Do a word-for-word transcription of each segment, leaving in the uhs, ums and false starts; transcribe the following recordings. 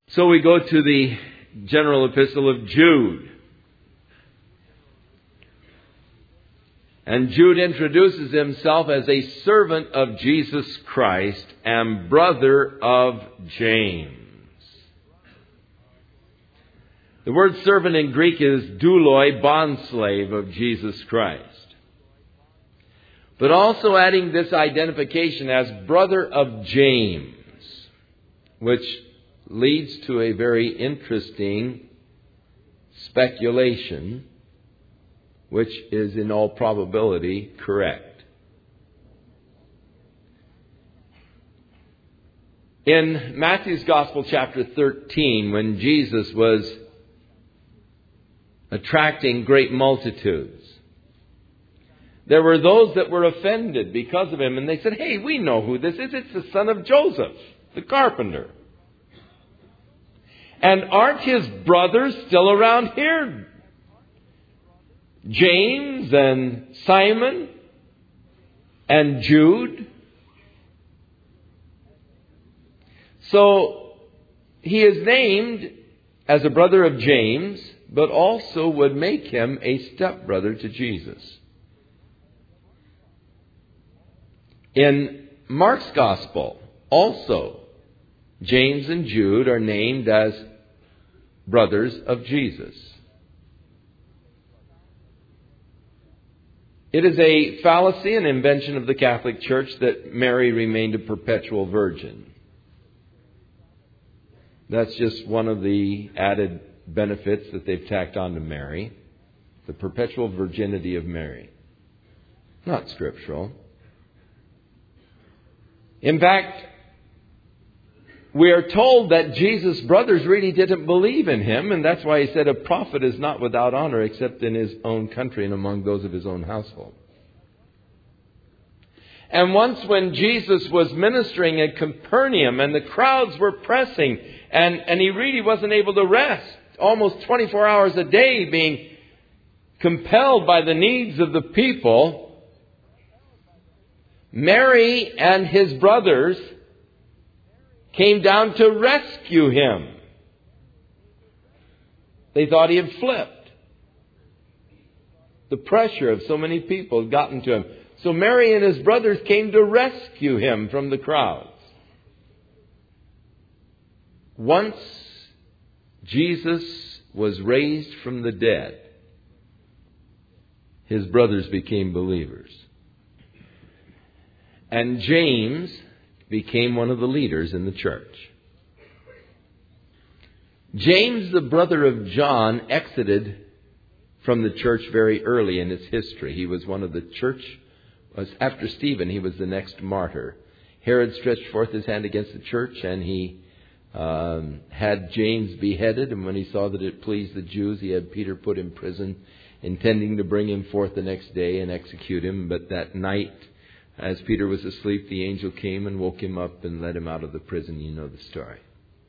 So we go to the general epistle of Jude. And Jude introduces himself as a servant of Jesus Christ and brother of James. The word servant in Greek is douloi, bondslave of Jesus Christ. But also adding this identification as brother of James, which leads to a very interesting speculation, which is in all probability correct. In Matthew's Gospel, chapter thirteen, when Jesus was attracting great multitudes, there were those that were offended because of him, and they said, "Hey, we know who this is. It's the son of Joseph, the carpenter. And aren't his brothers still around here? James and Simon and Jude." So he is named as a brother of James, but also would make him a stepbrother to Jesus. In Mark's Gospel, also, James and Jude are named as brothers of Jesus. It is a fallacy and invention of the Catholic Church that Mary remained a perpetual virgin. That's just one of the added benefits that they've tacked on to Mary. The perpetual virginity of Mary. Not scriptural. In fact, we are told that Jesus' brothers really didn't believe in him, and that's why he said a prophet is not without honor except in his own country and among those of his own household. And once when Jesus was ministering at Capernaum and the crowds were pressing and, and he really wasn't able to rest, almost twenty-four hours a day being compelled by the needs of the people, Mary and his brothers came down to rescue him. They thought he had flipped. The pressure of so many people had gotten to him. So Mary and his brothers came to rescue him from the crowds. Once Jesus was raised from the dead, his brothers became believers. And James became one of the leaders in the church. James, the brother of John, exited from the church very early in its history. He was one of the church, after Stephen, he was the next martyr. Herod stretched forth his hand against the church, and he um, had James beheaded. And when he saw that it pleased the Jews, he had Peter put in prison, intending to bring him forth the next day and execute him. But that night, as Peter was asleep, the angel came and woke him up and led him out of the prison. You know the story.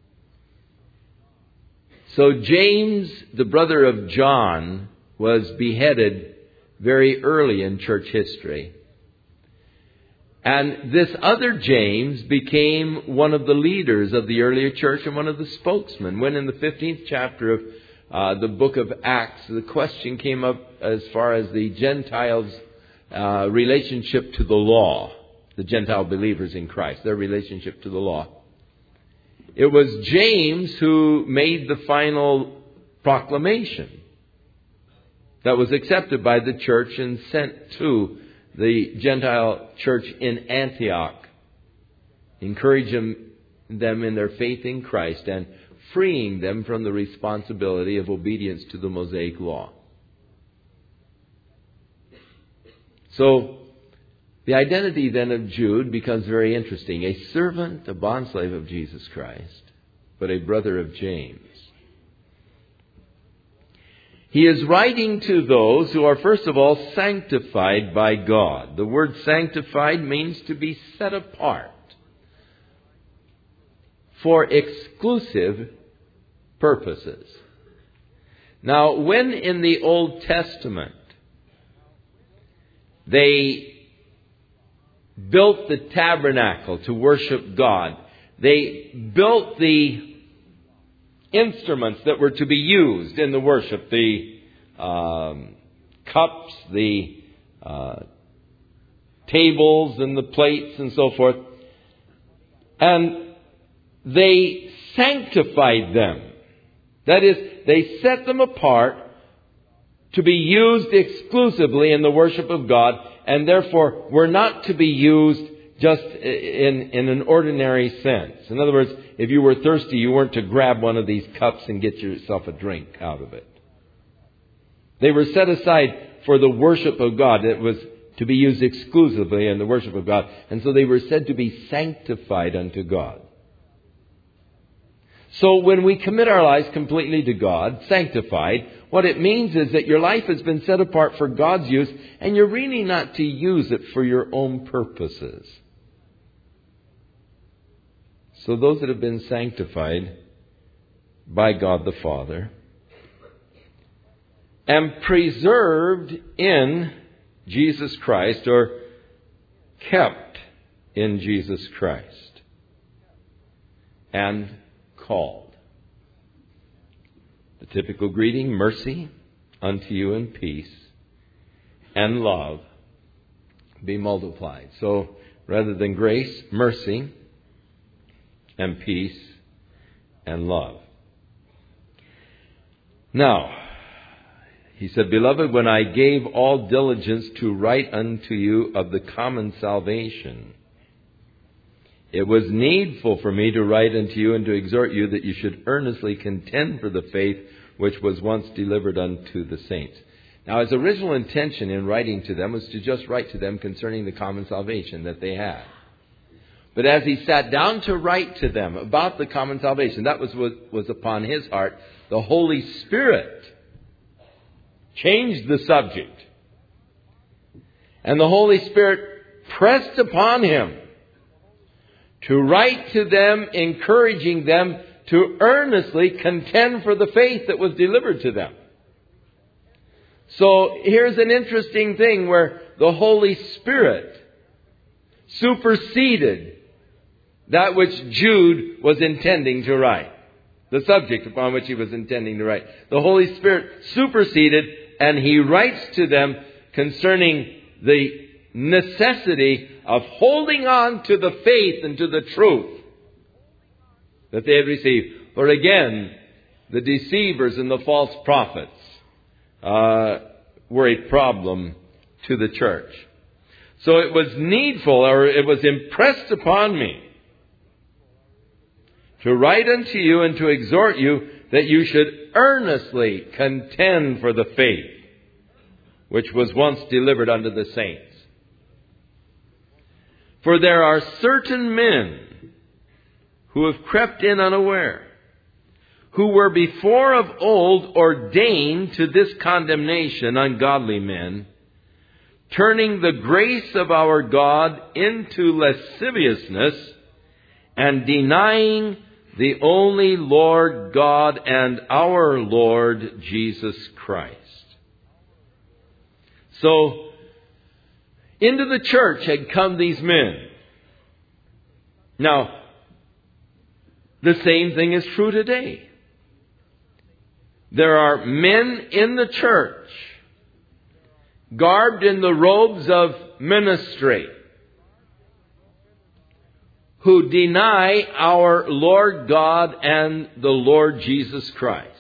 So James, the brother of John, was beheaded very early in church history. And this other James became one of the leaders of the earlier church and one of the spokesmen. When in the fifteenth chapter of uh, the book of Acts, the question came up as far as the Gentiles' uh, relationship to the law, the Gentile believers in Christ, their relationship to the law. It was James who made the final proclamation that was accepted by the church and sent to the Gentile church in Antioch, encouraging them in their faith in Christ and freeing them from the responsibility of obedience to the Mosaic law. So the identity then of Jude becomes very interesting. A servant, a bondslave of Jesus Christ, but a brother of James. He is writing to those who are, first of all, sanctified by God. The word sanctified means to be set apart for exclusive purposes. Now, when in the Old Testament they built the tabernacle to worship God, they built the instruments that were to be used in the worship. The um, cups, the uh, tables and the plates and so forth. And they sanctified them. That is, they set them apart to be used exclusively in the worship of God, and therefore were not to be used just in, in an ordinary sense. In other words, if you were thirsty, you weren't to grab one of these cups and get yourself a drink out of it. They were set aside for the worship of God. It was to be used exclusively in the worship of God. And so they were said to be sanctified unto God. So when we commit our lives completely to God, sanctified, what it means is that your life has been set apart for God's use, and you're really not to use it for your own purposes. So those that have been sanctified by God the Father and preserved in Jesus Christ, or kept in Jesus Christ, and called. The typical greeting, mercy unto you and peace and love be multiplied. So rather than grace, mercy and peace and love. Now, he said, Beloved, when I gave all diligence to write unto you of the common salvation, it was needful for me to write unto you and to exhort you that you should earnestly contend for the faith which was once delivered unto the saints. Now, his original intention in writing to them was to just write to them concerning the common salvation that they had. But as he sat down to write to them about the common salvation, that was what was upon his heart. The Holy Spirit changed the subject. And the Holy Spirit pressed upon him to write to them, encouraging them to earnestly contend for the faith that was delivered to them. So here's an interesting thing where the Holy Spirit superseded that which Jude was intending to write, the subject upon which he was intending to write. The Holy Spirit superseded, and he writes to them concerning the necessity of holding on to the faith and to the truth that they had received. For again, the deceivers and the false prophets uh, were a problem to the church. So it was needful, or it was impressed upon me, to write unto you and to exhort you that you should earnestly contend for the faith which was once delivered unto the saints. For there are certain men who have crept in unaware, who were before of old ordained to this condemnation, ungodly men, turning the grace of our God into lasciviousness, and denying the only Lord God and our Lord Jesus Christ. So, into the church had come these men. Now, the same thing is true today. There are men in the church, garbed in the robes of ministry, who deny our Lord God and the Lord Jesus Christ.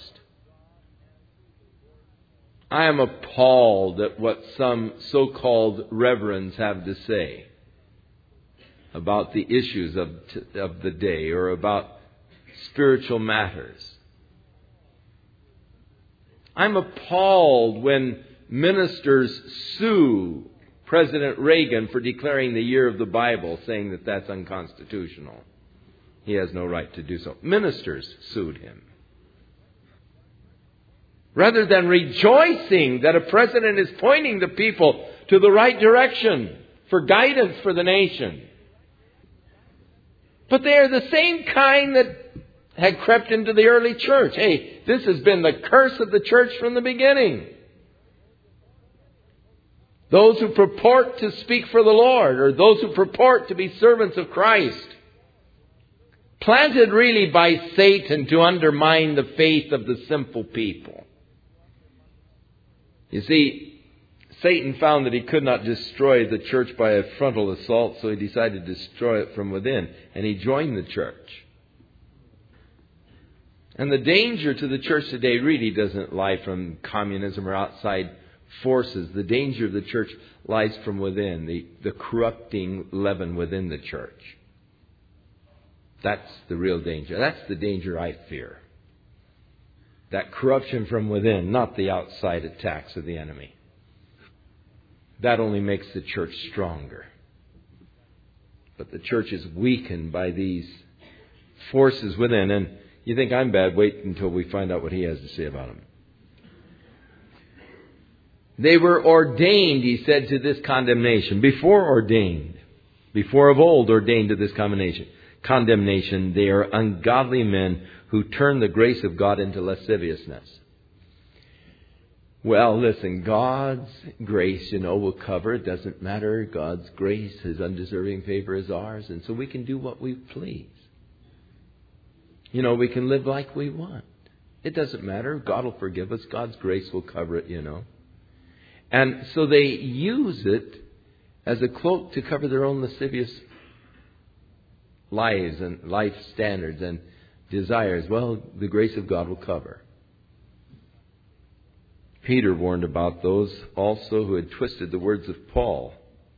I am appalled at what some so-called reverends have to say about the issues of, of the day, or about spiritual matters. I'm appalled when ministers sue President Reagan for declaring the year of the Bible, saying that that's unconstitutional. He has no right to do so. Ministers sued him. Rather than rejoicing that a president is pointing the people to the right direction for guidance for the nation. But they are the same kind that had crept into the early church. Hey, this has been the curse of the church from the beginning. Those who purport to speak for the Lord, or those who purport to be servants of Christ, planted really by Satan to undermine the faith of the simple people. You see, Satan found that he could not destroy the church by a frontal assault, so he decided to destroy it from within, and he joined the church. And the danger to the church today really doesn't lie from communism or outside forces. The danger of the church lies from within, the, the corrupting leaven within the church. That's the real danger. That's the danger I fear. That corruption from within, not the outside attacks of the enemy. That only makes the church stronger. But the church is weakened by these forces within. And you think I'm bad, wait until we find out what he has to say about them. They were ordained, he said, to this condemnation. Before ordained. Before of old ordained to this condemnation. Condemnation. They are ungodly men who turn the grace of God into lasciviousness. Well, listen, God's grace, you know, will cover. It doesn't matter. God's grace, His undeserving favor is ours. And so we can do what we please. You know, we can live like we want. It doesn't matter. God will forgive us. God's grace will cover it, you know. And so they use it as a cloak to cover their own lascivious lives and life standards and desires. Well, the grace of God will cover. Peter warned about those also who had twisted the words of Paul.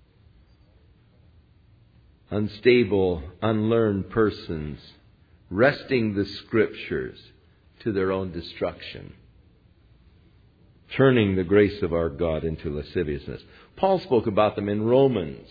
Unstable, unlearned persons, wresting the Scriptures to their own destruction, turning the grace of our God into lasciviousness. Paul spoke about them in Romans.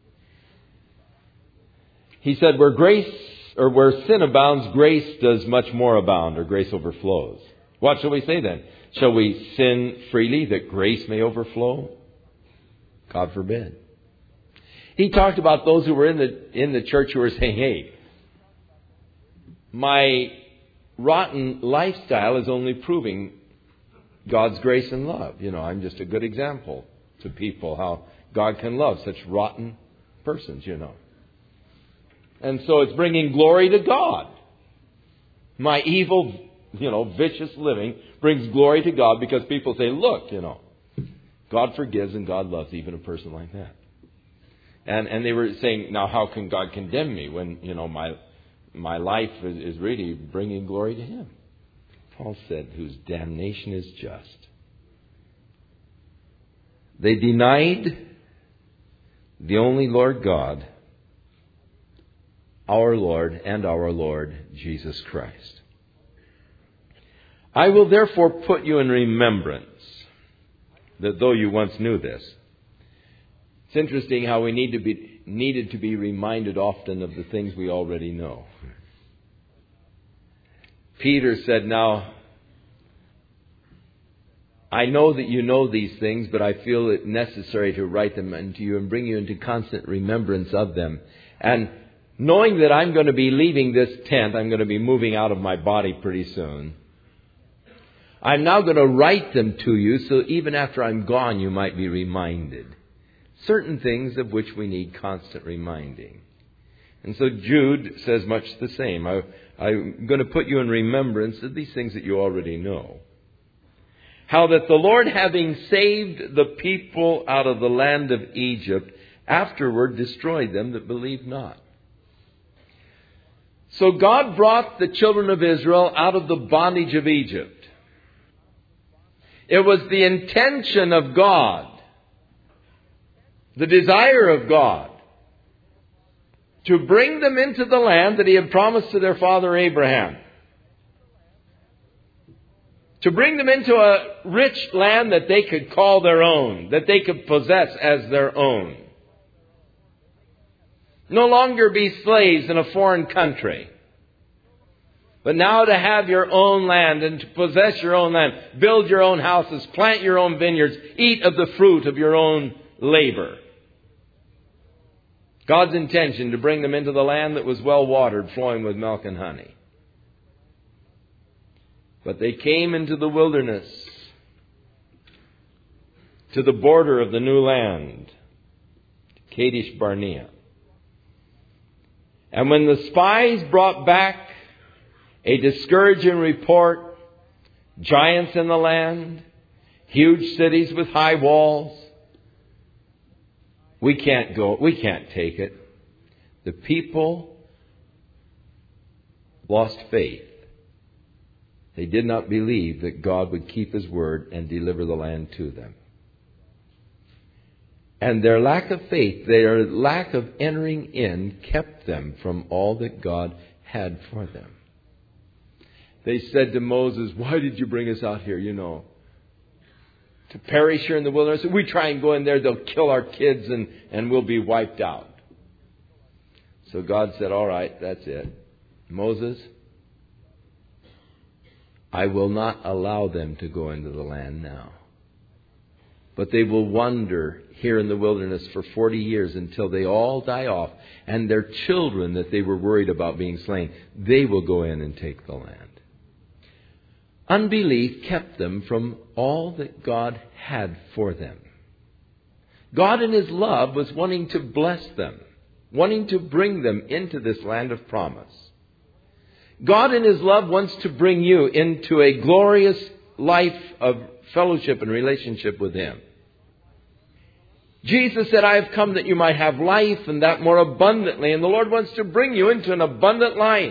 He said, where grace, or where sin abounds, grace does much more abound, or grace overflows. What shall we say then? Shall we sin freely that grace may overflow? God forbid. He talked about those who were in the in the church who were saying, hey, my rotten lifestyle is only proving God's grace and love. You know, I'm just a good example to people how God can love such rotten persons, you know. And so it's bringing glory to God. My evil, you know, vicious living brings glory to God because people say, look, you know, God forgives and God loves even a person like that. And and they were saying, now how can God condemn me when, you know, my my life is, is really bringing glory to Him? Paul said, whose damnation is just. They denied the only Lord God, our Lord and our Lord Jesus Christ. I will therefore put you in remembrance that though you once knew this. It's interesting how we need to be needed to be reminded often of the things we already know. Peter said, now, I know that you know these things, but I feel it necessary to write them unto you and bring you into constant remembrance of them. And knowing that I'm going to be leaving this tent, I'm going to be moving out of my body pretty soon. I'm now going to write them to you so even after I'm gone, you might be reminded. Certain things of which we need constant reminding. And so Jude says much the same. I, I'm going to put you in remembrance of these things that you already know. How that the Lord, having saved the people out of the land of Egypt, afterward destroyed them that believed not. So God brought the children of Israel out of the bondage of Egypt. It was the intention of God, the desire of God, to bring them into the land that He had promised to their father Abraham. To bring them into a rich land that they could call their own, that they could possess as their own. No longer be slaves in a foreign country. But now to have your own land and to possess your own land, build your own houses, plant your own vineyards, eat of the fruit of your own labor. God's intention to bring them into the land that was well watered, flowing with milk and honey. But they came into the wilderness, to the border of the new land, Kadesh Barnea. And when the spies brought back a discouraging report, giants in the land, huge cities with high walls, we can't go, we can't take it. The people lost faith. They did not believe that God would keep His word and deliver the land to them. And their lack of faith, their lack of entering in, kept them from all that God had for them. They said to Moses, why did you bring us out here, you know, to perish here in the wilderness? If we try and go in there, they'll kill our kids and, and we'll be wiped out. So God said, all right, that's it. Moses, I will not allow them to go into the land now. But they will wander here in the wilderness for forty years until they all die off. And their children that they were worried about being slain, they will go in and take the land. Unbelief kept them from all that God had for them. God in His love was wanting to bless them, wanting to bring them into this land of promise. God in His love wants to bring you into a glorious life of fellowship and relationship with Him. Jesus said, I have come that you might have life and that more abundantly. And the Lord wants to bring you into an abundant life.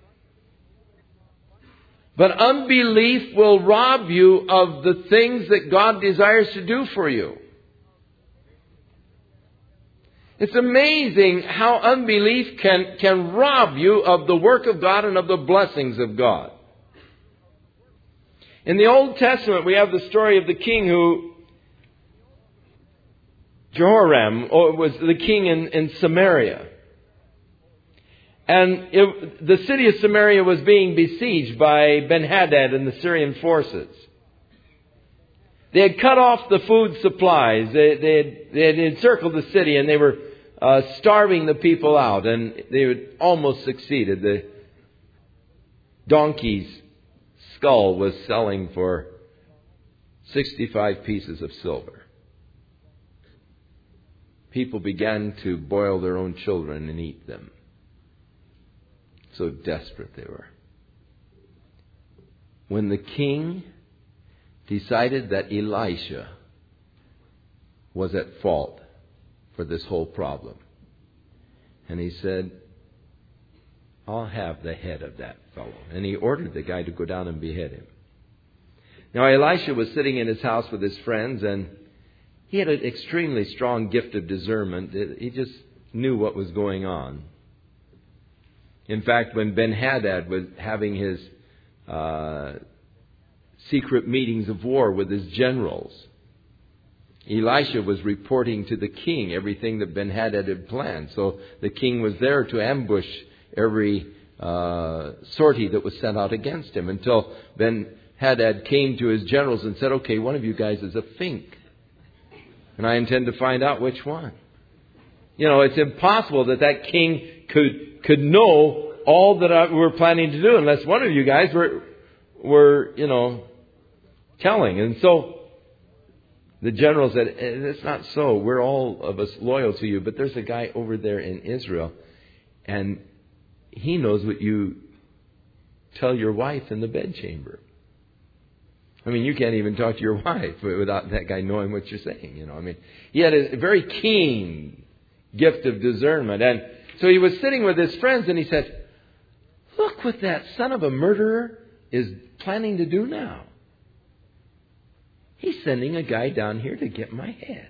But unbelief will rob you of the things that God desires to do for you. It's amazing how unbelief can, can rob you of the work of God and of the blessings of God. In the Old Testament, we have the story of the king who, Jehoram, was the king in, in Samaria. And it, the city of Samaria was being besieged by Ben-Hadad and the Syrian forces. They had cut off the food supplies. They, they, had, they had encircled the city and they were uh, starving the people out. And they had almost succeeded. The donkey's skull was selling for sixty-five pieces of silver. People began to boil their own children and eat them. So desperate they were. When the king decided that Elisha was at fault for this whole problem, and he said, I'll have the head of that fellow. And he ordered the guy to go down and behead him. Now Elisha was sitting in his house with his friends, and he had an extremely strong gift of discernment. He just knew what was going on. In fact, when Ben-Hadad was having his uh, secret meetings of war with his generals, Elisha was reporting to the king everything that Ben-Hadad had planned. So the king was there to ambush every uh, sortie that was sent out against him, until Ben-Hadad came to his generals and said, okay, one of you guys is a fink, and I intend to find out which one. You know, it's impossible that that king could could know all that I, we're planning to do unless one of you guys were, were, you know, telling. And so the general said, it's not so. We're all of us loyal to you, but there's a guy over there in Israel, and he knows what you tell your wife in the bedchamber. I mean, you can't even talk to your wife without that guy knowing what you're saying. You know, I mean, he had a very keen gift of discernment. And so he was sitting with his friends and he said, look what that son of a murderer is planning to do now. He's sending a guy down here to get my head.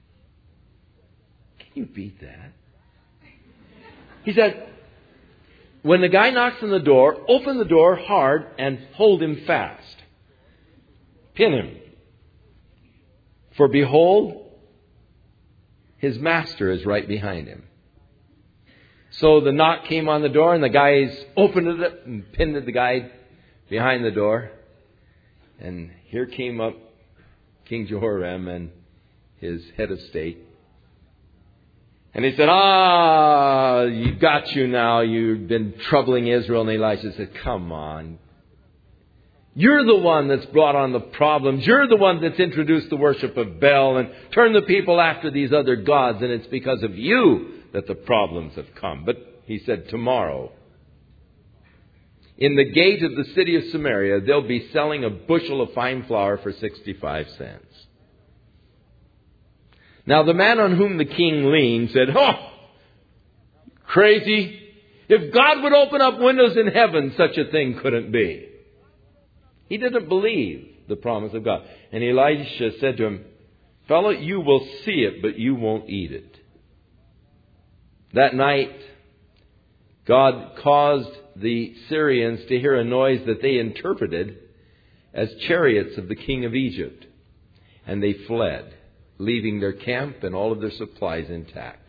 Can you beat that? He said, when the guy knocks on the door, open the door hard and hold him fast. Pin him. For behold, his master is right behind him. So the knock came on the door, and the guys opened it and pinned the guy behind the door. And here came up King Jehoram and his head of state. And he said, ah, you got you now. You've been troubling Israel. And Elisha said, come on. You're the one that's brought on the problems. You're the one that's introduced the worship of Baal and turned the people after these other gods. And it's because of you that the problems have come. But He said, tomorrow, in the gate of the city of Samaria, they'll be selling a bushel of fine flour for sixty-five cents. Now the man on whom the king leaned said, oh, crazy. If God would open up windows in heaven, such a thing couldn't be. He didn't believe the promise of God. And Elisha said to him, fellow, you will see it, but you won't eat it. That night, God caused the Syrians to hear a noise that they interpreted as chariots of the king of Egypt. And they fled, leaving their camp and all of their supplies intact.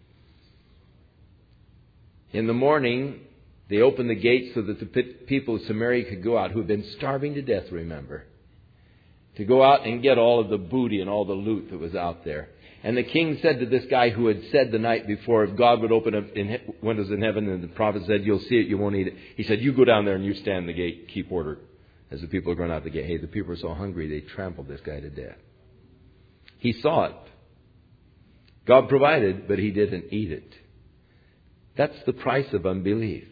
In the morning, they opened the gates so that the people of Samaria could go out, who had been starving to death, remember, to go out and get all of the booty and all the loot that was out there. And the king said to this guy who had said the night before, if God would open up in he- windows in heaven, and the prophet said, you'll see it, you won't eat it. He said, you go down there and you stand the gate, keep order. As the people are going out the gate, hey, the people are so hungry, they trampled this guy to death. He saw it. God provided, but he didn't eat it. That's the price of unbelief.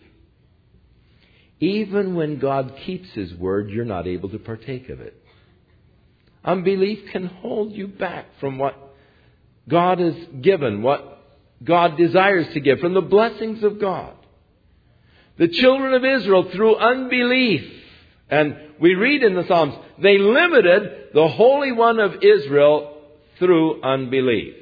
Even when God keeps His word, you're not able to partake of it. Unbelief can hold you back from what God has given, what God desires to give, from the blessings of God. The children of Israel, through unbelief, and we read in the Psalms, they limited the Holy One of Israel through unbelief.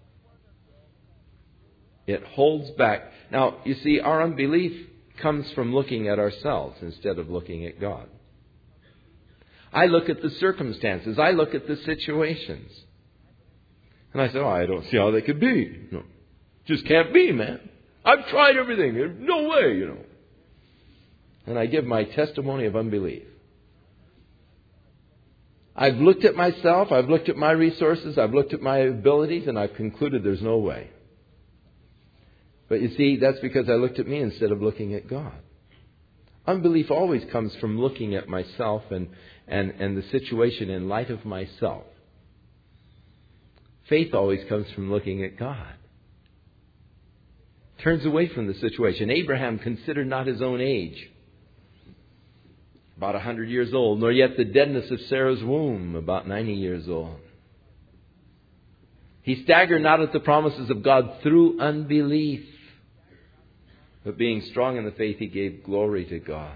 It holds back. Now, you see, our unbelief comes from looking at ourselves instead of looking at God. I look at the circumstances. I look at the situations. And I say, oh, I don't see how they could be. No, just can't be, man. I've tried everything. There's no way, you know. And I give my testimony of unbelief. I've looked at myself. I've looked at my resources. I've looked at my abilities. And I've concluded there's no way. But you see, that's because I looked at me instead of looking at God. Unbelief always comes from looking at myself and, and, and the situation in light of myself. Faith always comes from looking at God. Turns away from the situation. Abraham considered not his own age, about a hundred years old, nor yet the deadness of Sarah's womb, about ninety years old. He staggered not at the promises of God through unbelief, but being strong in the faith, he gave glory to God,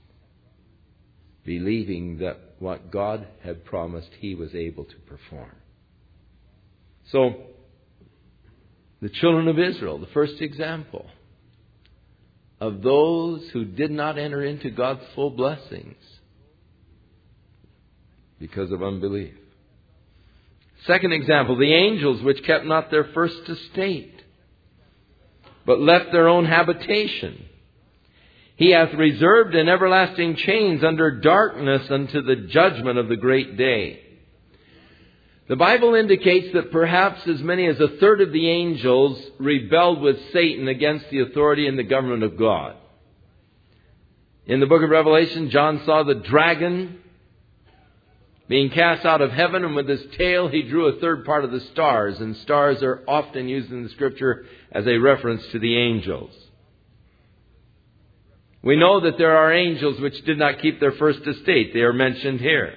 believing that what God had promised, he was able to perform. So, the children of Israel, the first example of those who did not enter into God's full blessings because of unbelief. Second example, the angels which kept not their first estate, but left their own habitation. He hath reserved in everlasting chains under darkness unto the judgment of the great day. The Bible indicates that perhaps as many as a third of the angels rebelled with Satan against the authority and the government of God. In the book of Revelation, John saw the dragon being cast out of heaven, and with his tail he drew a third part of the stars. And stars are often used in the Scripture as a reference to the angels. We know that there are angels which did not keep their first estate. They are mentioned here.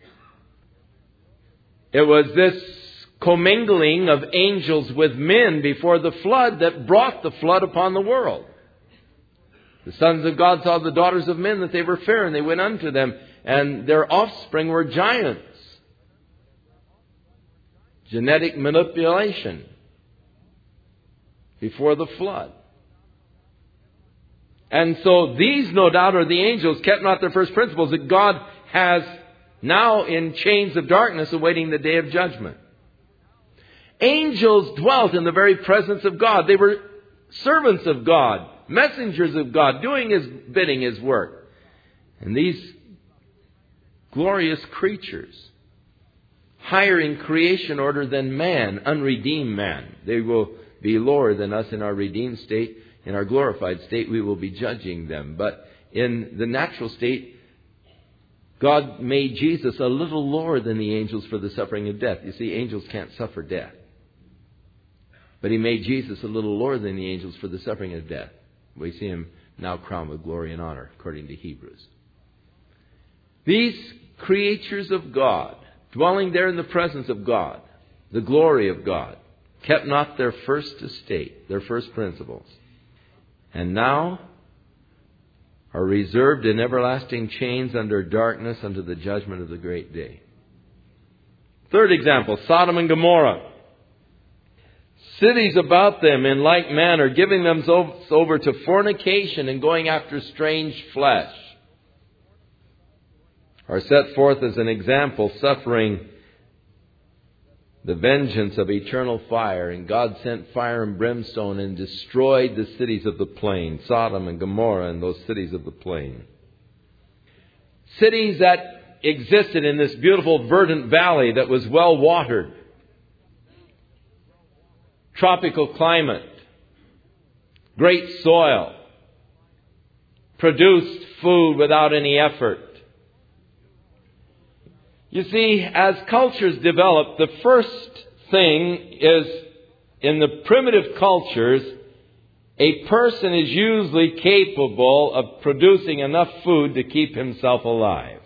It was this commingling of angels with men before the flood that brought the flood upon the world. The sons of God saw the daughters of men that they were fair, and they went unto them, and their offspring were giants. Genetic manipulation before the flood. And so these, no doubt, are the angels, kept not their first principles, that God has now in chains of darkness awaiting the day of judgment. Angels dwelt in the very presence of God. They were servants of God, messengers of God, doing His bidding, His work. And these glorious creatures, higher in creation order than man, unredeemed man. They will be lower than us in our redeemed state. In our glorified state, we will be judging them. But in the natural state, God made Jesus a little lower than the angels for the suffering of death. You see, angels can't suffer death. But He made Jesus a little lower than the angels for the suffering of death. We see him now crowned with glory and honor, according to Hebrews. These creatures of God, dwelling there in the presence of God, the glory of God, kept not their first estate, their first principles, and now are reserved in everlasting chains under darkness unto the judgment of the great day. Third example, Sodom and Gomorrah. Cities about them in like manner, giving themselves over to fornication and going after strange flesh, are set forth as an example, suffering the vengeance of eternal fire. And God sent fire and brimstone and destroyed the cities of the plain, Sodom and Gomorrah and those cities of the plain. Cities that existed in this beautiful verdant valley that was well watered. Tropical climate, great soil, produced food without any effort. You see, as cultures develop, the first thing is, in the primitive cultures, a person is usually capable of producing enough food to keep himself alive.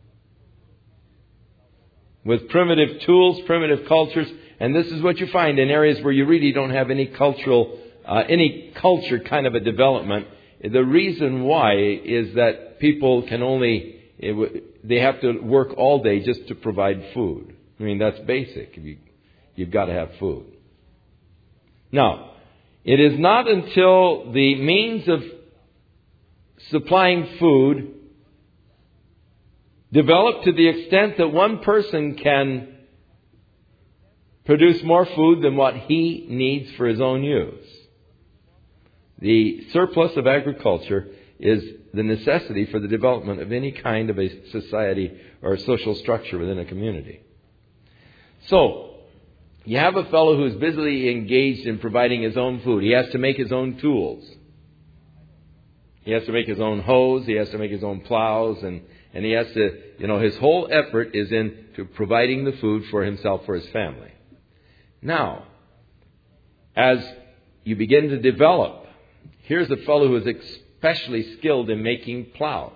With primitive tools, primitive cultures, and this is what you find in areas where you really don't have any cultural, uh, any culture kind of a development. The reason why is that people can only, it, they have to work all day just to provide food. I mean, that's basic. You, you've got to have food. Now, it is not until the means of supplying food develop to the extent that one person can produce more food than what he needs for his own use. The surplus of agriculture is the necessity for the development of any kind of a society or a social structure within a community. So, you have a fellow who's busily engaged in providing his own food. He has to make his own tools. He has to make his own hoes. He has to make his own plows. And, and he has to, you know, his whole effort is into providing the food for himself, for his family. Now, as you begin to develop, here's a fellow who is especially skilled in making plows.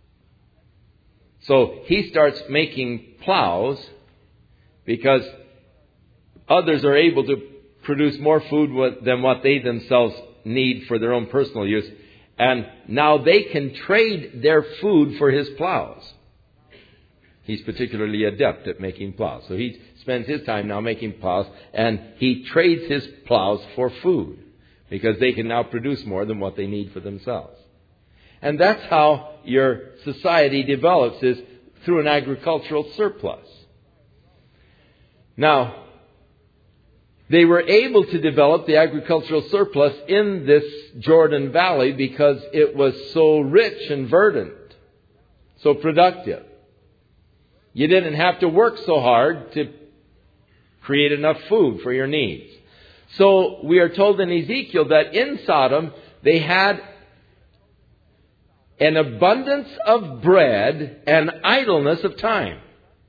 So he starts making plows because others are able to produce more food than what they themselves need for their own personal use. And now they can trade their food for his plows. He's particularly adept at making plows. So he spends his time now making plows, and he trades his plows for food because they can now produce more than what they need for themselves. And that's how your society develops, is through an agricultural surplus. Now, they were able to develop the agricultural surplus in this Jordan Valley because it was so rich and verdant, so productive. You didn't have to work so hard to create enough food for your needs. So we are told in Ezekiel that in Sodom they had an abundance of bread and idleness of time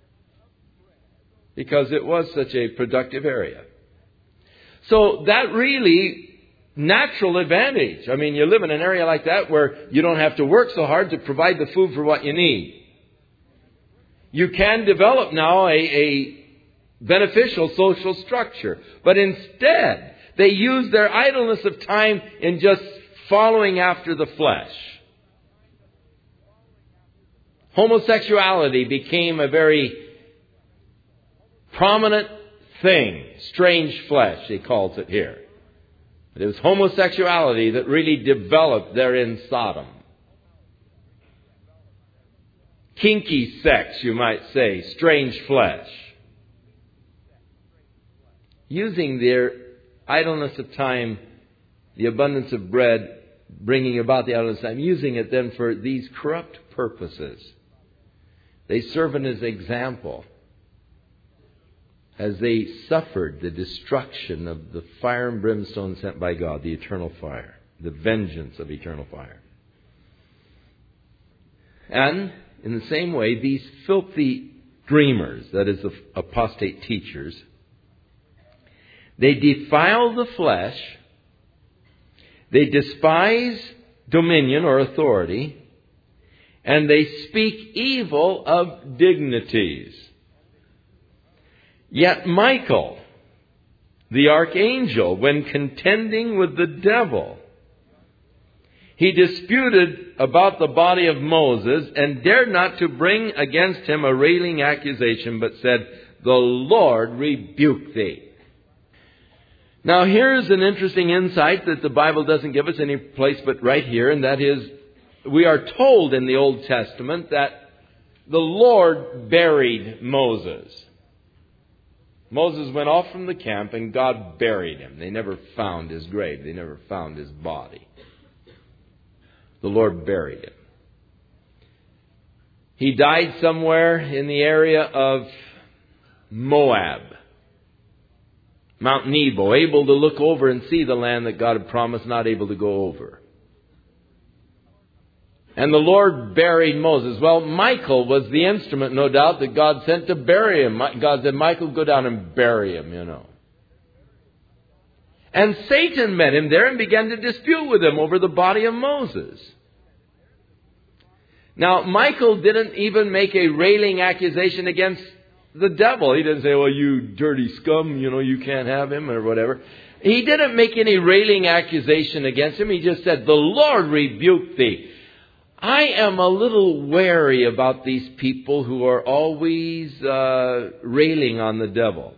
because it was such a productive area. So that really natural advantage. I mean, you live in an area like that where you don't have to work so hard to provide the food for what you need. You can develop now a, a beneficial social structure. But instead, they use their idleness of time in just following after the flesh. Homosexuality became a very prominent thing. Strange flesh, he calls it here. It was homosexuality that really developed there in Sodom. Kinky sex, you might say, strange flesh. Using their idleness of time, the abundance of bread, bringing about the idleness of time, using it then for these corrupt purposes. They serve as an example as they suffered the destruction of the fire and brimstone sent by God, the eternal fire, the vengeance of eternal fire. And in the same way, these filthy dreamers, that is the apostate teachers, they defile the flesh, They despise dominion or authority, and they speak evil of dignities. Yet Michael, the archangel, when contending with the devil, he disputed about the body of Moses and dared not to bring against him a railing accusation, but said, "The Lord rebuke thee." Now here's an interesting insight that the Bible doesn't give us any place but right here, and that is, we are told in the Old Testament that the Lord buried Moses. Moses went off from the camp and God buried him. They never found his grave. They never found his body. The Lord buried him. He died somewhere in the area of Moab, Mount Nebo, able to look over and see the land that God had promised, not able to go over. And the Lord buried Moses. Well, Michael was the instrument, no doubt, that God sent to bury him. God said, "Michael, go down and bury him," you know. And Satan met him there and began to dispute with him over the body of Moses. Now, Michael didn't even make a railing accusation against the devil. He didn't say, "Well, you dirty scum, you know, you can't have him," or whatever. He didn't make any railing accusation against him. He just said, "The Lord rebuke thee." I am a little wary about these people who are always uh, railing on the devil.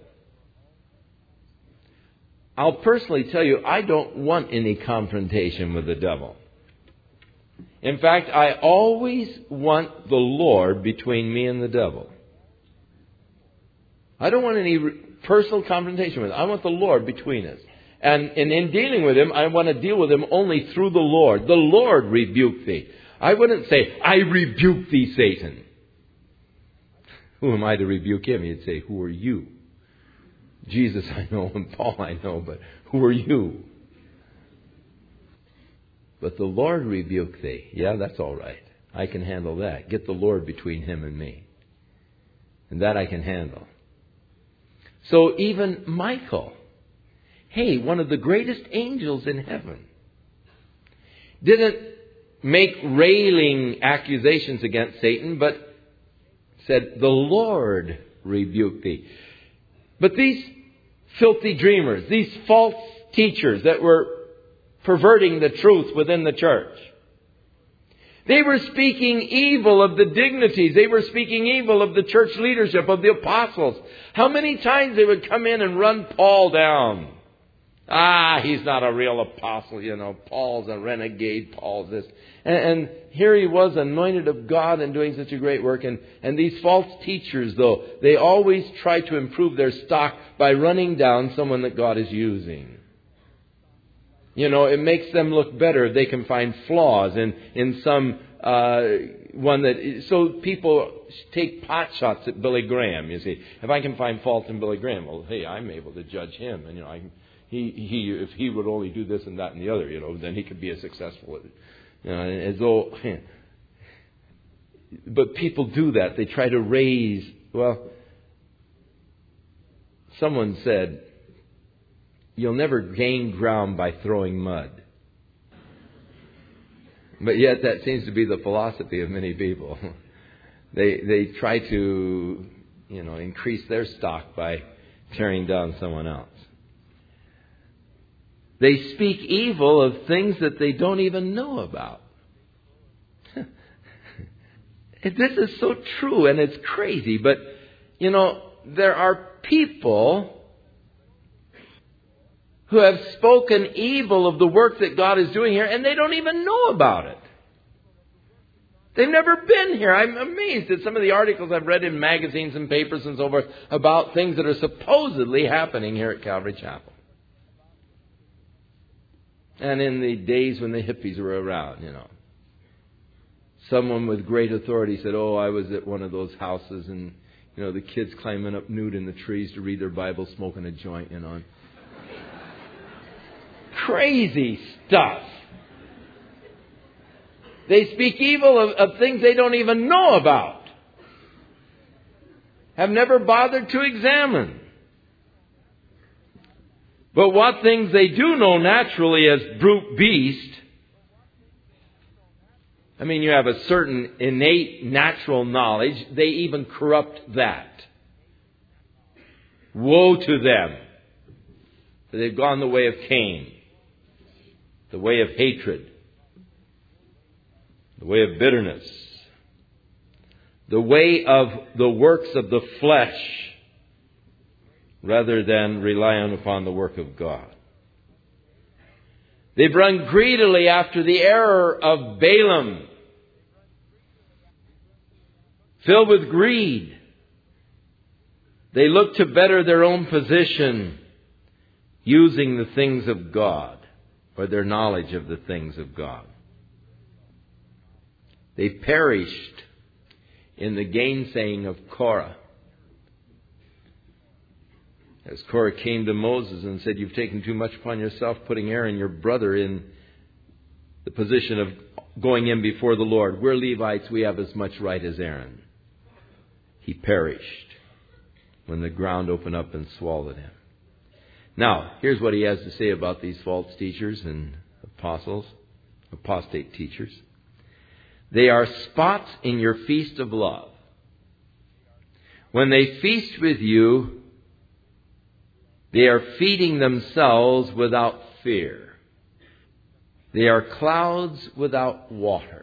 I'll personally tell you, I don't want any confrontation with the devil. In fact, I always want the Lord between me and the devil. I don't want any personal confrontation with him. I want the Lord between us. And, and in dealing with him, I want to deal with him only through the Lord. The Lord rebuke thee. I wouldn't say, "I rebuke thee, Satan." Who am I to rebuke him? He'd say, "Who are you?" Jesus I know and Paul I know, but who are you? But the Lord rebuke thee. Yeah, that's all right. I can handle that. Get the Lord between him and me. And that I can handle. So even Michael, hey, one of the greatest angels in heaven, didn't make railing accusations against Satan, but said, "The Lord rebuke thee." But these filthy dreamers, these false teachers that were perverting the truth within the church, they were speaking evil of the dignities. They were speaking evil of the church leadership, of the apostles. How many times they would come in and run Paul down. Ah, he's not a real apostle, you know. Paul's a renegade. Paul's this. And, and here he was, anointed of God and doing such a great work. And, and these false teachers, though, they always try to improve their stock by running down someone that God is using. You know, it makes them look better if they can find flaws in, in some uh, one that... So people take pot shots at Billy Graham, you see. If I can find fault in Billy Graham, well, hey, I'm able to judge him. And, you know, I can... He, he, if he would only do this and that and the other, you know, then he could be as successful. You know, as though, but people do that. They try to raise. Well, someone said, "You'll never gain ground by throwing mud." But yet, that seems to be the philosophy of many people. They they try to, you know, increase their stock by tearing down someone else. They speak evil of things that they don't even know about. This is so true, and it's crazy. But, you know, there are people who have spoken evil of the work that God is doing here, and they don't even know about it. They've never been here. I'm amazed at some of the articles I've read in magazines and papers and so forth about things that are supposedly happening here at Calvary Chapel. And in the days when the hippies were around, you know, someone with great authority said, "Oh, I was at one of those houses and, you know, the kids climbing up nude in the trees to read their Bible, smoking a joint, you know." Crazy stuff. They speak evil of, of things they don't even know about. Have never bothered to examine. But what things they do know naturally as brute beast, I mean, you have a certain innate natural knowledge. They even corrupt that. Woe to them. They've gone the way of Cain. The way of hatred. The way of bitterness. The way of the works of the flesh, rather than relying upon the work of God. They've run greedily after the error of Balaam, filled with greed. They look to better their own position using the things of God, or their knowledge of the things of God. They perished in the gainsaying of Korah. As Korah came to Moses and said, "You've taken too much upon yourself, putting Aaron, your brother, in the position of going in before the Lord. We're Levites, we have as much right as Aaron." He perished when the ground opened up and swallowed him. Now, here's what he has to say about these false teachers and apostles, apostate teachers. They are spots in your feast of love. When they feast with you, they are feeding themselves without fear. They are clouds without water,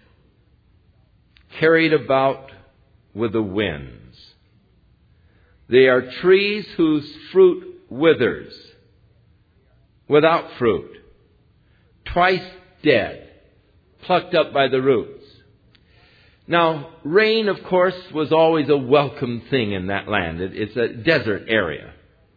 carried about with the winds. They are trees whose fruit withers, without fruit, twice dead, plucked up by the roots. Now, rain, of course, was always a welcome thing in that land. It, it's a desert area.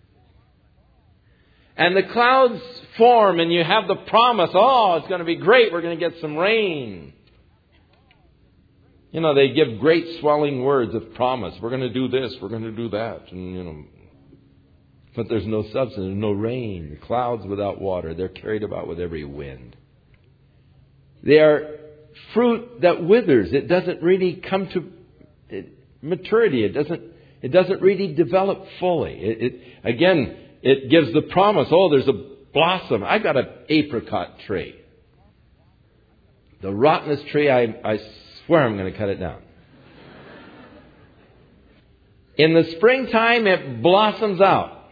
And the clouds form and you have the promise, oh, it's going to be great, we're going to get some rain. You know, they give great swelling words of promise. We're going to do this, we're going to do that. And, you know, but there's no substance, there's no rain. The clouds without water, they're carried about with every wind. They are fruit that withers. It doesn't really come to maturity. It doesn't, it doesn't really develop fully. It, it, again, it gives the promise, oh, there's a blossom. I've got an apricot tree. The rottenest tree, I, I swear I'm going to cut it down. In the springtime, it blossoms out.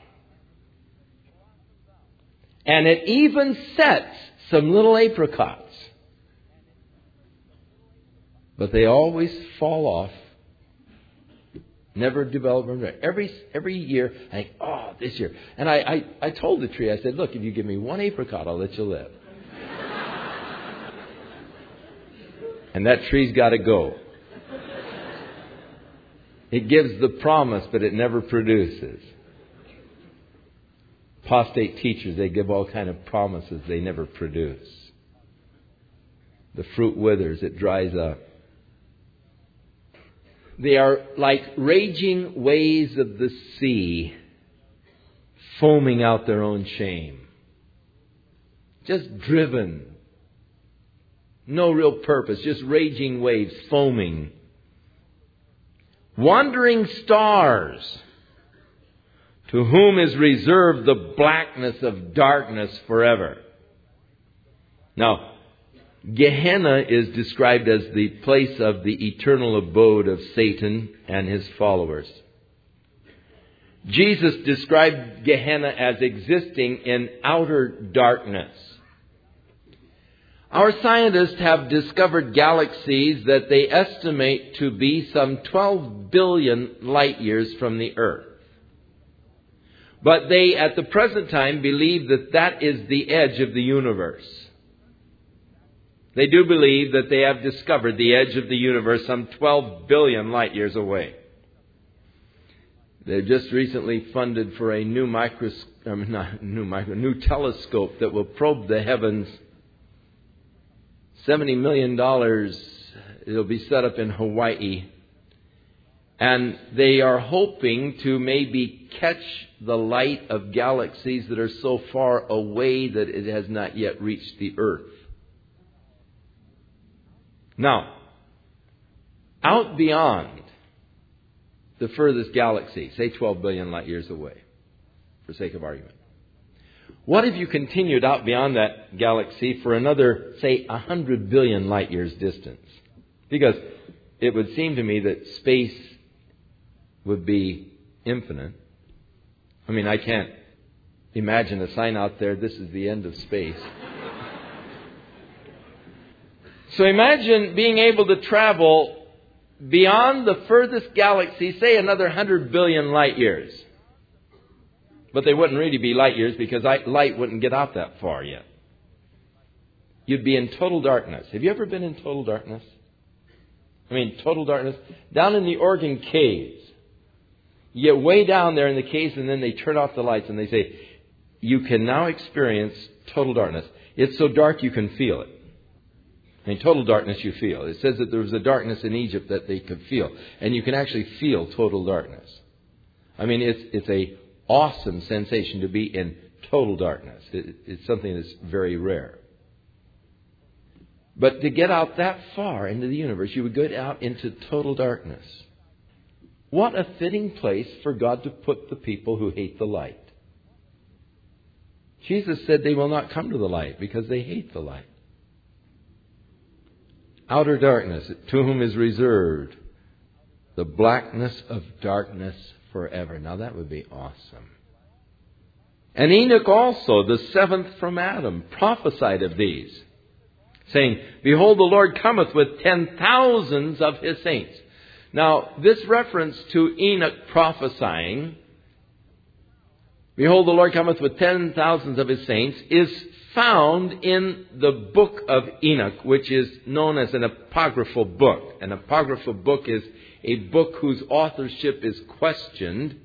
And it even sets some little apricots. But they always fall off. Never develop. Every every year, I think, oh, this year. And I, I, I told the tree, I said, look, if you give me one apricot, I'll let you live. And that tree's got to go. It gives the promise, but it never produces. Apostate teachers, they give all kind of promises they never produce. The fruit withers, it dries up. They are like raging waves of the sea, foaming out their own shame. Just driven. No real purpose, just raging waves, foaming. Wandering stars, to whom is reserved the blackness of darkness forever. Now, Gehenna is described as the place of the eternal abode of Satan and his followers. Jesus described Gehenna as existing in outer darkness. Our scientists have discovered galaxies that they estimate to be some twelve billion light years from the Earth. But they, at the present time, believe that that is the edge of the universe. They do believe that they have discovered the edge of the universe some twelve billion light years away. They've just recently funded for a new micros, I mean, not new micro, new telescope that will probe the heavens. seventy million dollars. It'll be set up in Hawaii. And they are hoping to maybe catch the light of galaxies that are so far away that it has not yet reached the Earth. Now, out beyond the furthest galaxy, say twelve billion light years away, for sake of argument, What if you continued out beyond that galaxy for another, say, a hundred billion light years distance? Because it would seem to me that space would be infinite. I mean, I can't imagine a sign out there, this is the end of space. So imagine being able to travel beyond the furthest galaxy, say another one hundred billion light years. But they wouldn't really be light years because light wouldn't get out that far yet. You'd be in total darkness. Have you ever been in total darkness? I mean, total darkness. Down in the Oregon caves. You get way down there in the caves and then they turn off the lights and they say, you can now experience total darkness. It's so dark you can feel it. In total darkness you feel. It says that there was a darkness in Egypt that they could feel. And you can actually feel total darkness. I mean, it's it's a awesome sensation to be in total darkness. It, it's something that's very rare. But to get out that far into the universe, you would go out into total darkness. What a fitting place for God to put the people who hate the light. Jesus said they will not come to the light because they hate the light. Outer darkness, to whom is reserved the blackness of darkness forever. Now that would be awesome. And Enoch also, the seventh from Adam, prophesied of these, saying, behold, the Lord cometh with ten thousands of his saints. Now, this reference to Enoch prophesying, behold, the Lord cometh with ten thousands of his saints, is found in the book of Enoch, which is known as an apocryphal book. An apocryphal book is a book whose authorship is questioned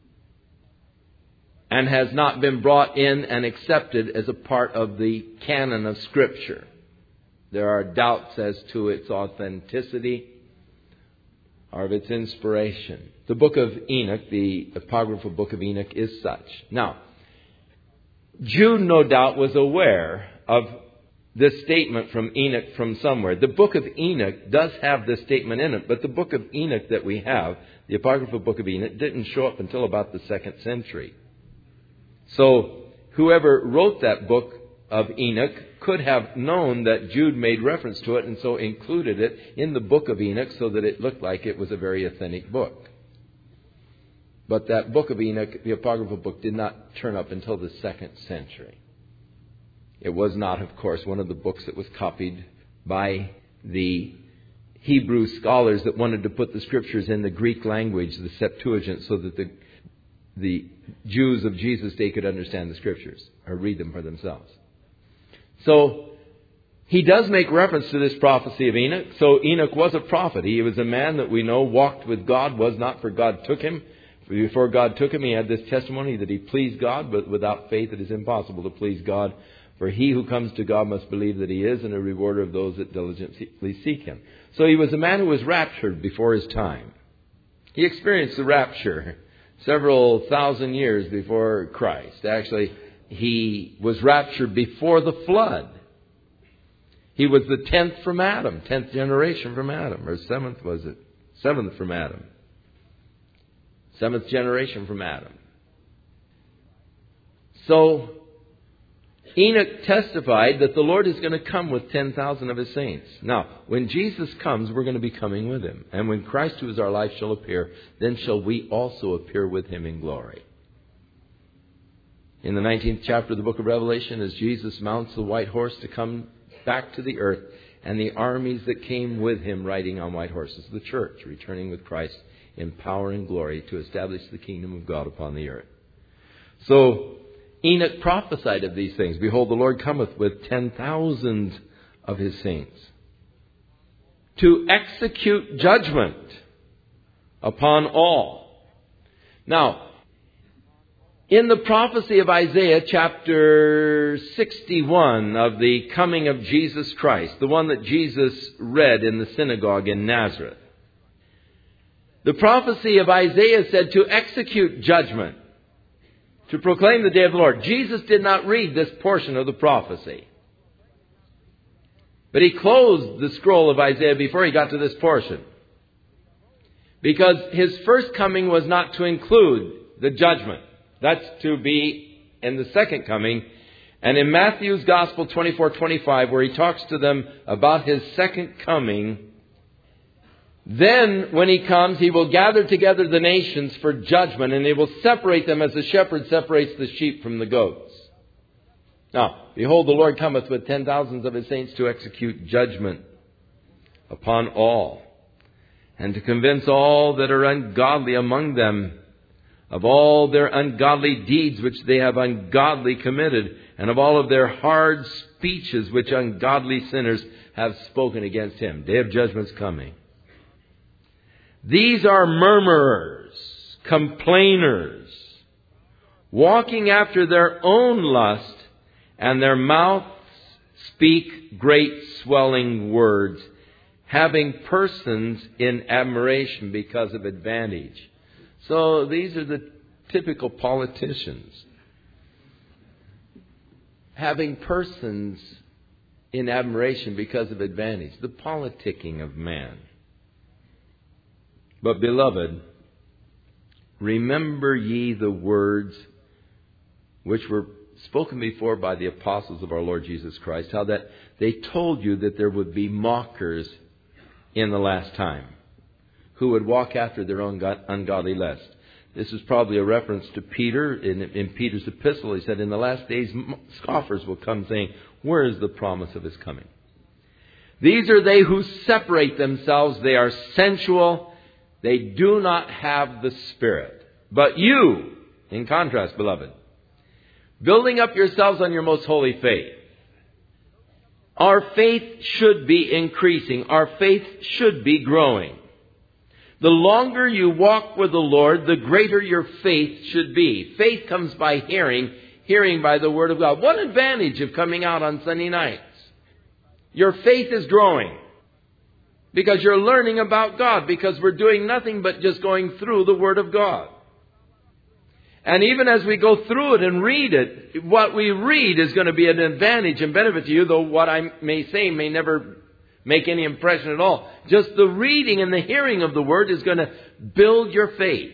and has not been brought in and accepted as a part of the canon of Scripture. There are doubts as to its authenticity or of its inspiration. The book of Enoch, the apocryphal book of Enoch, is such. Now, Jude, no doubt, was aware of this statement from Enoch from somewhere. The book of Enoch does have this statement in it, but the book of Enoch that we have, the apocryphal book of Enoch, didn't show up until about the second century. So, whoever wrote that book of Enoch could have known that Jude made reference to it and so included it in the book of Enoch so that it looked like it was a very authentic book. But that book of Enoch, the apocryphal book, did not turn up until the second century. It was not, of course, one of the books that was copied by the Hebrew scholars that wanted to put the Scriptures in the Greek language, the Septuagint, so that the the Jews of Jesus' day could understand the Scriptures or read them for themselves. So, he does make reference to this prophecy of Enoch. So, Enoch was a prophet. He was a man that we know walked with God, was not, for God took him. Before God took him, he had this testimony that he pleased God, but without faith it is impossible to please God. For he who comes to God must believe that he is, and a rewarder of those that diligently seek him. So he was a man who was raptured before his time. He experienced the rapture several thousand years before Christ. Actually, he was raptured before the flood. He was the tenth from Adam, tenth generation from Adam, or seventh was it? Seventh from Adam. Seventh generation from Adam. So, Enoch testified that the Lord is going to come with ten thousand of his saints. Now, when Jesus comes, we're going to be coming with him. And when Christ, who is our life, shall appear, then shall we also appear with him in glory. In the nineteenth chapter of the book of Revelation, as Jesus mounts the white horse to come back to the earth, and the armies that came with him riding on white horses, the church returning with Christ in power and glory to establish the kingdom of God upon the earth. So, Enoch prophesied of these things. Behold, the Lord cometh with ten thousand of his saints to execute judgment upon all. Now, in the prophecy of Isaiah chapter sixty-one of the coming of Jesus Christ, the one that Jesus read in the synagogue in Nazareth, the prophecy of Isaiah said to execute judgment, to proclaim the day of the Lord. Jesus did not read this portion of the prophecy. But he closed the scroll of Isaiah before he got to this portion. Because his first coming was not to include the judgment. That's to be and the second coming. And in Matthew's Gospel twenty-four twenty-five, where he talks to them about his second coming, then when he comes, he will gather together the nations for judgment, and he will separate them as the shepherd separates the sheep from the goats. Now, behold, the Lord cometh with ten thousands of his saints to execute judgment upon all, and to convince all that are ungodly among them of all their ungodly deeds which they have ungodly committed, and of all of their hard speeches which ungodly sinners have spoken against him. Day of judgment's coming. These are murmurers, complainers, walking after their own lust, and their mouths speak great swelling words, having persons in admiration because of advantage. So these are the typical politicians. Having persons in admiration because of advantage. The politicking of man. But beloved, remember ye the words which were spoken before by the apostles of our Lord Jesus Christ, how that they told you that there would be mockers in the last time, who would walk after their own ungodly lust. This is probably a reference to Peter. In, in Peter's epistle, he said, in the last days, scoffers will come saying, where is the promise of his coming? These are they who separate themselves. They are sensual. They do not have the Spirit. But you, in contrast, beloved, building up yourselves on your most holy faith. Our faith should be increasing. Our faith should be growing. The longer you walk with the Lord, the greater your faith should be. Faith comes by hearing, hearing by the Word of God. What advantage of coming out on Sunday nights? Your faith is growing because you're learning about God, because we're doing nothing but just going through the Word of God. And even as we go through it and read it, what we read is going to be an advantage and benefit to you, though what I may say may never make any impression at all. Just the reading and the hearing of the Word is going to build your faith.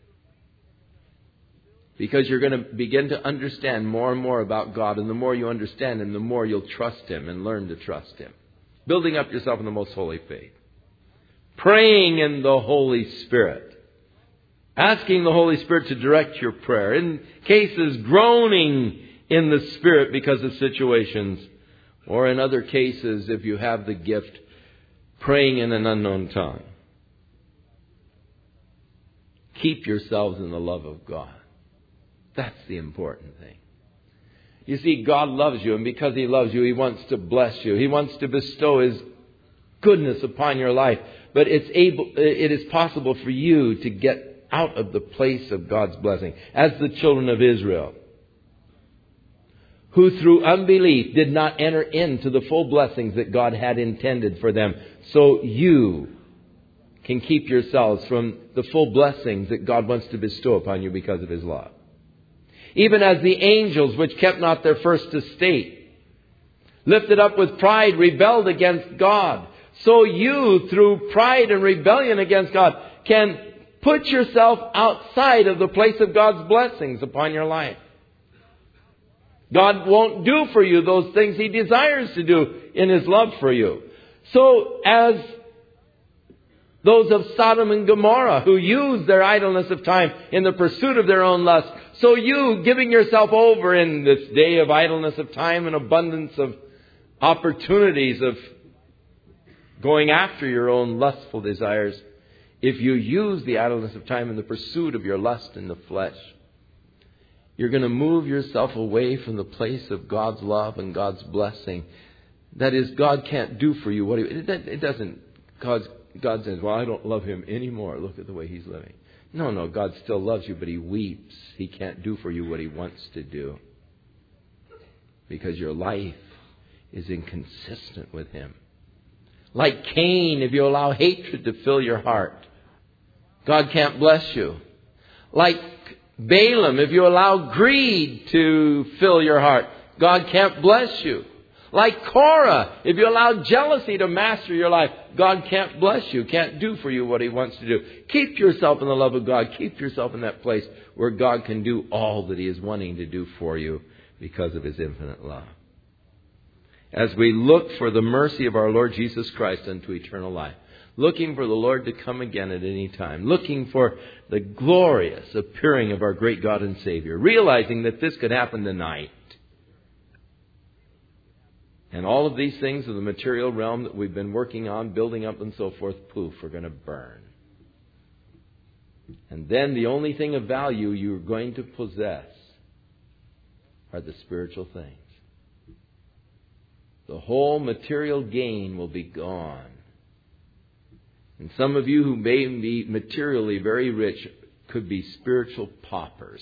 Because you're going to begin to understand more and more about God. And the more you understand Him, the more you'll trust Him and learn to trust Him. Building up yourself in the most holy faith. Praying in the Holy Spirit. Asking the Holy Spirit to direct your prayer. In cases, groaning in the Spirit because of situations. Or in other cases, if you have the gift, praying in an unknown tongue. Keep yourselves in the love of God. That's the important thing. You see, God loves you, and because He loves you, He wants to bless you. He wants to bestow His goodness upon your life. But it's able, it is possible for you to get out of the place of God's blessing, as the children of Israel, who through unbelief did not enter into the full blessings that God had intended for them. So you can keep yourselves from the full blessings that God wants to bestow upon you because of His love. Even as the angels, which kept not their first estate, lifted up with pride, rebelled against God. So you, through pride and rebellion against God, can put yourself outside of the place of God's blessings upon your life. God won't do for you those things He desires to do in His love for you. So as those of Sodom and Gomorrah, who used their idleness of time in the pursuit of their own lust, so you, giving yourself over in this day of idleness of time and abundance of opportunities of going after your own lustful desires, if you use the idleness of time in the pursuit of your lust in the flesh, you're going to move yourself away from the place of God's love and God's blessing. That is, God can't do for you what He... It doesn't... God, God says, well, I don't love Him anymore. Look at the way he's living. No, no, God still loves you, but He weeps. He can't do for you what He wants to do. Because your life is inconsistent with Him. Like Cain, if you allow hatred to fill your heart, God can't bless you. Like Balaam, if you allow greed to fill your heart, God can't bless you. Like Korah, if you allow jealousy to master your life, God can't bless you, can't do for you what He wants to do. Keep yourself in the love of God. Keep yourself in that place where God can do all that He is wanting to do for you because of His infinite love. As we look for the mercy of our Lord Jesus Christ unto eternal life, looking for the Lord to come again at any time, looking for the glorious appearing of our great God and Savior, realizing that this could happen tonight. And all of these things of the material realm that we've been working on, building up and so forth, poof, are going to burn. And then the only thing of value you're going to possess are the spiritual things. The whole material gain will be gone. And some of you who may be materially very rich could be spiritual paupers.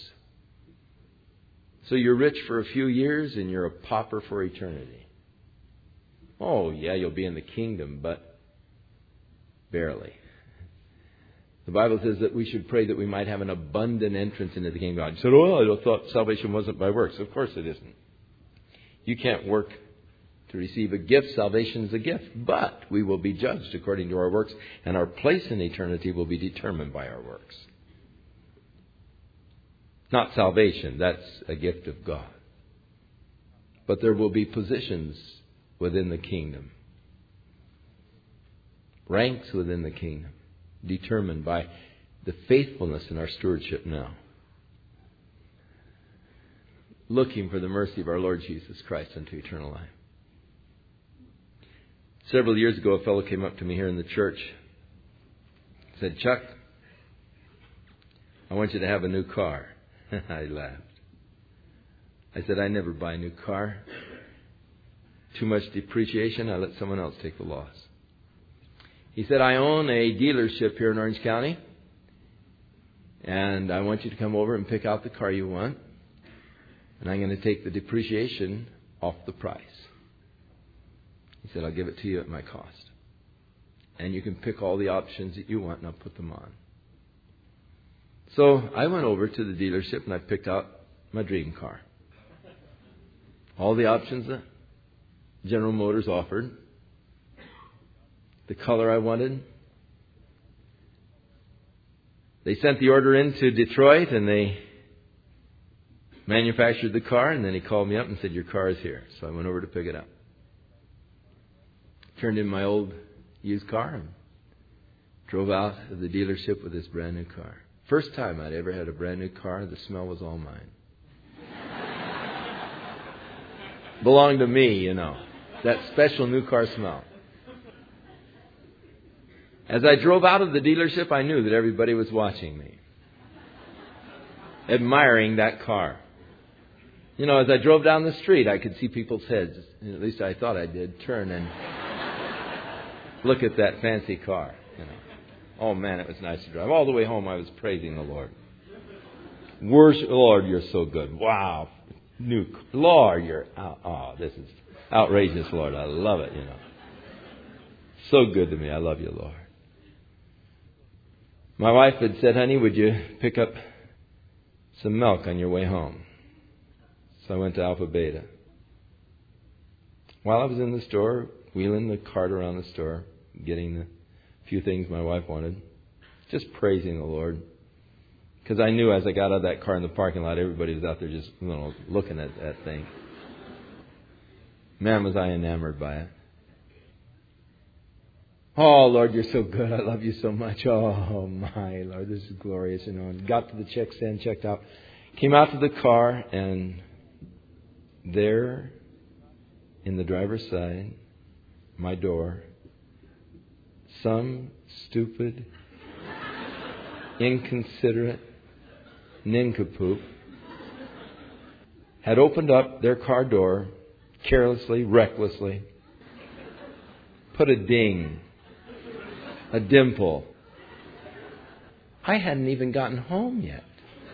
So you're rich for a few years and you're a pauper for eternity. Oh, yeah, you'll be in the kingdom, but barely. The Bible says that we should pray that we might have an abundant entrance into the kingdom of God. You said, oh, I thought salvation wasn't by works. Of course it isn't. You can't work to receive a gift. Salvation is a gift. But we will be judged according to our works, and our place in eternity will be determined by our works. Not salvation. That's a gift of God. But there will be positions within the kingdom. Ranks within the kingdom. Determined by the faithfulness in our stewardship now. Looking for the mercy of our Lord Jesus Christ unto eternal life. Several years ago, a fellow came up to me here in the church. He said, Chuck, I want you to have a new car. I laughed. I said, I never buy a new car. Too much depreciation, I let someone else take the loss. He said, I own a dealership here in Orange County, and I want you to come over and pick out the car you want, and I'm going to take the depreciation off the price. He said, I'll give it to you at my cost. And you can pick all the options that you want, and I'll put them on. So I went over to the dealership, and I picked out my dream car. All the options that General Motors offered. The color I wanted. They sent the order into Detroit, and they manufactured the car, and then he called me up and said, your car is here. So I went over to pick it up. Turned in my old used car and drove out of the dealership with this brand new car. First time I'd ever had a brand new car. The smell was all mine. Belonged to me, you know. That special new car smell. As I drove out of the dealership, I knew that everybody was watching me. Admiring that car. You know, as I drove down the street, I could see people's heads, at least I thought I did, turn and look at that fancy car. You know. Oh man, it was nice to drive. All the way home I was praising the Lord. Worship, Lord, you're so good. Wow. New Lord, you're oh, oh, this is outrageous, Lord. I love it, you know. So good to me. I love you, Lord. My wife had said, honey, would you pick up some milk on your way home? So I went to Alpha Beta. While I was in the store, wheeling the cart around the store, getting the few things my wife wanted, just praising the Lord. Because I knew as I got out of that car in the parking lot, everybody was out there just, you know, looking at that thing. Man, was I enamored by it. Oh, Lord, you're so good. I love you so much. Oh, my Lord, this is glorious. You know, and got to the check stand, checked out. Came out to the car, and there, in the driver's side, my door, some stupid, inconsiderate nincompoop had opened up their car door carelessly, recklessly, put a ding, a dimple. I hadn't even gotten home yet.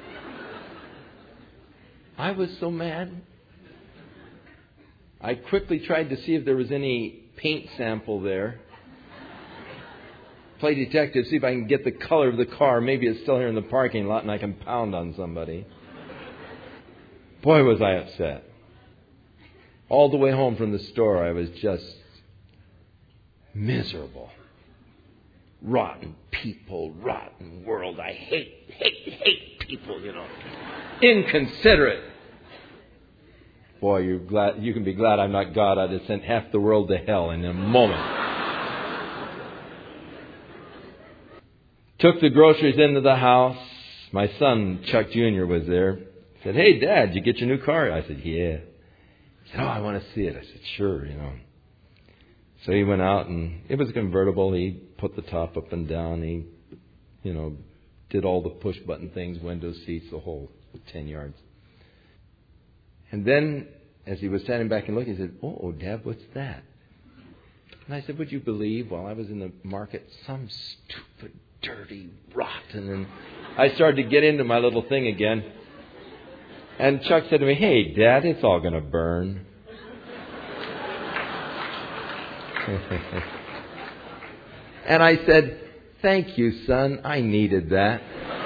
I was so mad. I quickly tried to see if there was any paint sample there. Play detective, see if I can get the color of the car. Maybe it's still here in the parking lot and I can pound on somebody. Boy, was I upset. All the way home from the store, I was just miserable. Rotten people, rotten world. I hate, hate, hate people, you know. Inconsiderate. Boy, you're glad, you can be glad I'm not God. I'd have sent half the world to hell in a moment. Took the groceries into the house. My son, Chuck Junior, was there. Said, "Hey, Dad, did you get your new car?" I said, "Yeah." He said, "Oh, I want to see it." I said, "Sure, you know." So he went out, and it was a convertible. He put the top up and down. He, you know, did all the push-button things, window seats, the whole ten yards. And then, as he was standing back and looking, he said, "Oh, Dad, what's that?" And I said, "Would you believe, while I was in the market, some stupid, dirty, rotten..." And I started to get into my little thing again. And Chuck said to me, "Hey, Dad, it's all going to burn." And I said, "Thank you, son. I needed that."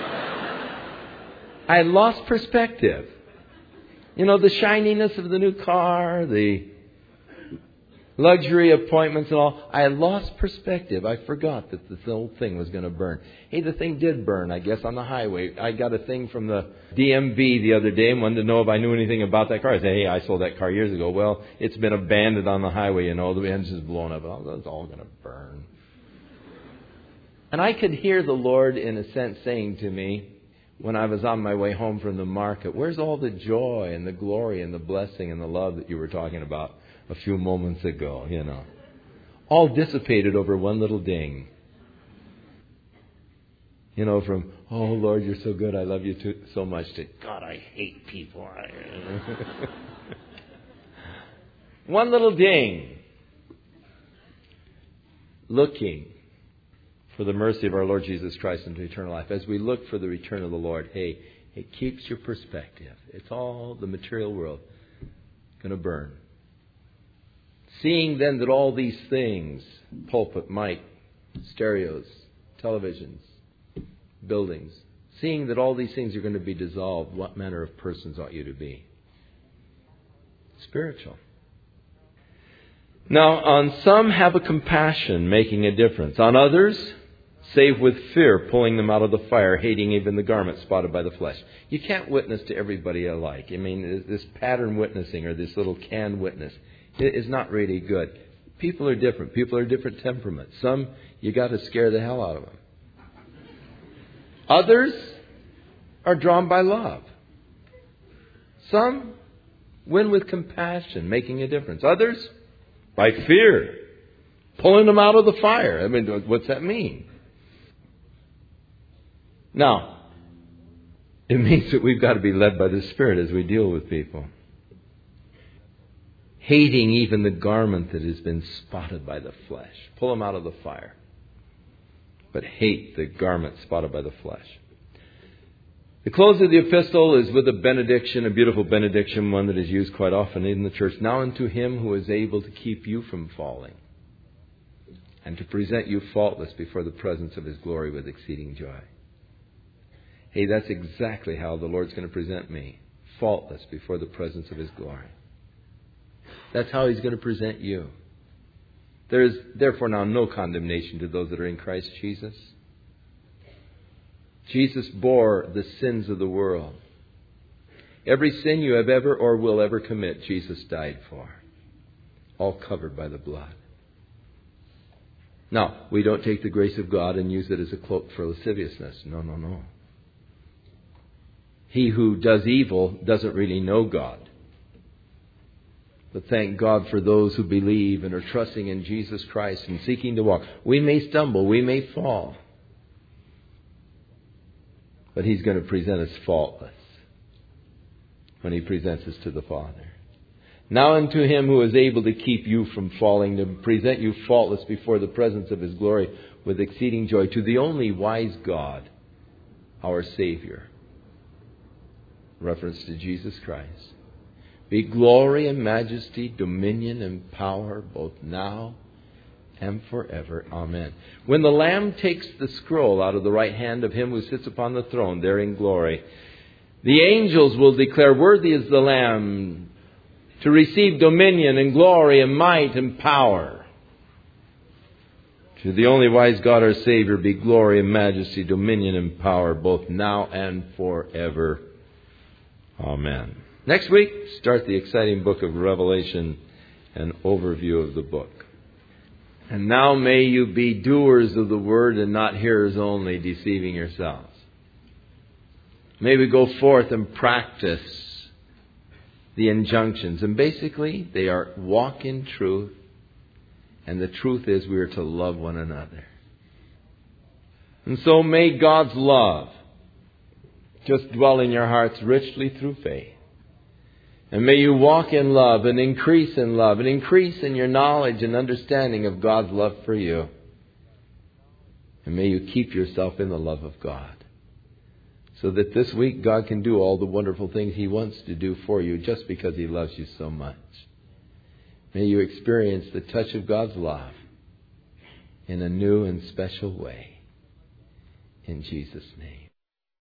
I lost perspective. You know, the shininess of the new car, the luxury appointments and all. I lost perspective. I forgot that the whole thing was going to burn. Hey, the thing did burn, I guess, on the highway. I got a thing from the D M V the other day and wanted to know if I knew anything about that car. I said, "Hey, I sold that car years ago." "Well, it's been abandoned on the highway, you know. The engine's blown up." "Oh, it's all going to burn." And I could hear the Lord, in a sense, saying to me, when I was on my way home from the market, "Where's all the joy and the glory and the blessing and the love that you were talking about a few moments ago, you know? All dissipated over one little ding." You know, from, "Oh, Lord, you're so good, I love you too, so much," to, "God, I hate people." One little ding. Looking for the mercy of our Lord Jesus Christ into eternal life. As we look for the return of the Lord, hey, it keeps your perspective. It's all the material world going to burn. Seeing then that all these things, pulpit, mic, stereos, televisions, buildings, seeing that all these things are going to be dissolved, what manner of persons ought you to be? Spiritual. Now, on some have a compassion, making a difference. On others, save with fear, pulling them out of the fire, hating even the garment spotted by the flesh. You can't witness to everybody alike. I mean, this pattern witnessing or this little canned witness is not really good. People are different. People are different temperaments. Some, you got to scare the hell out of them. Others are drawn by love. Some win with compassion, making a difference. Others, by fear, pulling them out of the fire. I mean, what's that mean? Now, it means that we've got to be led by the Spirit as we deal with people. Hating even the garment that has been spotted by the flesh. Pull them out of the fire. But hate the garment spotted by the flesh. The close of the epistle is with a benediction, a beautiful benediction, one that is used quite often in the church. "Now unto Him who is able to keep you from falling, and to present you faultless before the presence of His glory with exceeding joy." Hey, that's exactly how the Lord's going to present me. Faultless before the presence of His glory. That's how He's going to present you. There is therefore now no condemnation to those that are in Christ Jesus. Jesus bore the sins of the world. Every sin you have ever or will ever commit, Jesus died for. All covered by the blood. Now, we don't take the grace of God and use it as a cloak for lasciviousness. No, no, no. He who does evil doesn't really know God. But thank God for those who believe and are trusting in Jesus Christ and seeking to walk. We may stumble, we may fall. But He's going to present us faultless when He presents us to the Father. Now unto Him who is able to keep you from falling, to present you faultless before the presence of His glory with exceeding joy, to the only wise God, our Savior. Reference to Jesus Christ. Be glory and majesty, dominion and power, both now and forever. Amen. When the Lamb takes the scroll out of the right hand of Him who sits upon the throne, there in glory, the angels will declare, "Worthy is the Lamb to receive dominion and glory and might and power. To the only wise God our Savior be glory and majesty, dominion and power, both now and forever. Amen. Next week, start the exciting book of Revelation, an overview of the book. And now may you be doers of the word and not hearers only, deceiving yourselves. May we go forth and practice the injunctions. And basically, they are walk in truth. And the truth is we are to love one another. And so may God's love just dwell in your hearts richly through faith. And may you walk in love and increase in love and increase in your knowledge and understanding of God's love for you. And may you keep yourself in the love of God. So that this week God can do all the wonderful things He wants to do for you just because He loves you so much. May you experience the touch of God's love in a new and special way. In Jesus' name.